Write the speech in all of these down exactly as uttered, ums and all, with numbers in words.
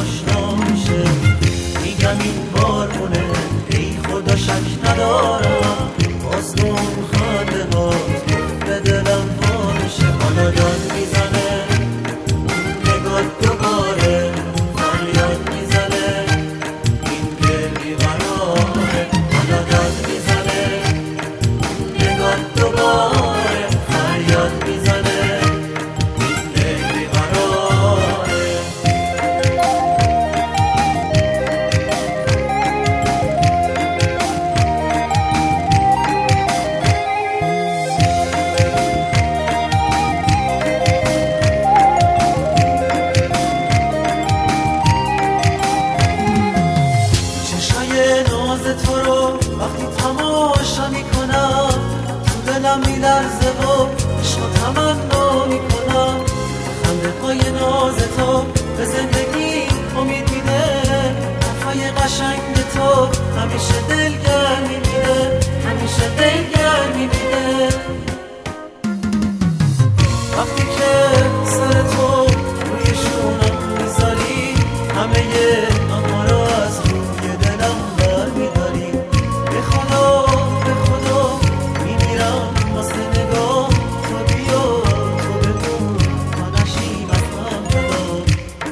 آشنا میشه. میگم این بارونه ای خدا شک ندارم، باز اون خنده ها به دلم وا میشه. حالا داد میزنه نگاه دوباره، فریاد میزنه این دل بیقراره. حالا داد میزنه نگاه دوباره، فریاد میزنه این دل بیقراره. تو رو وقتی تماشا میکنم تو دلم میلرزه و عشق و تمنا میکنم. خنده های ناز تو به زندگی امید میده، حرفای قشنگ تو همیشه دلگرم میده، همیشه دلگرم میده. وقتی که سر تو روی شونم میذاری، همه آنها رو از روی دلم برمیداری. به خدا به خدا میمیرم واسه نگاه تو، بیا تو بگو تا نشیم از هم جدا.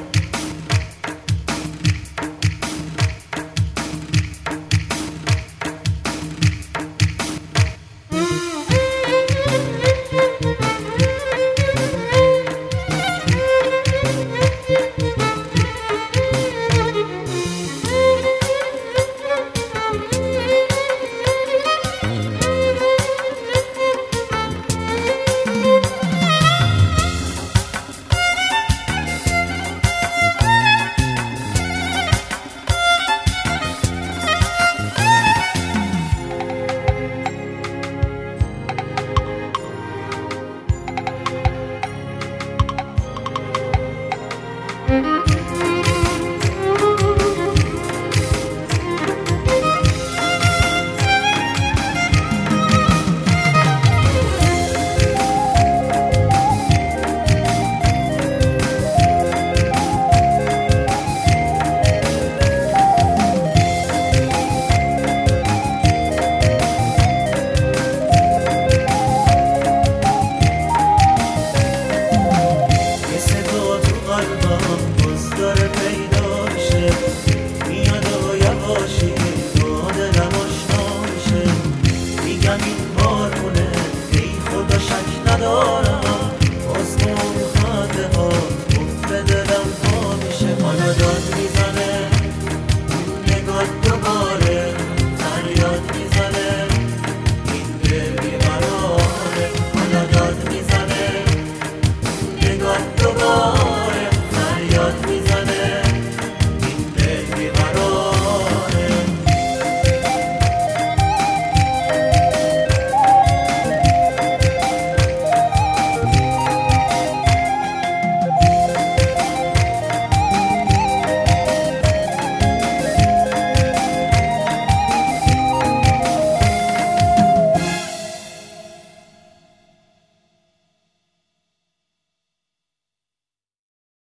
ندارم باز اون خنده ها به دلم پا میشه. حالا داد میزنه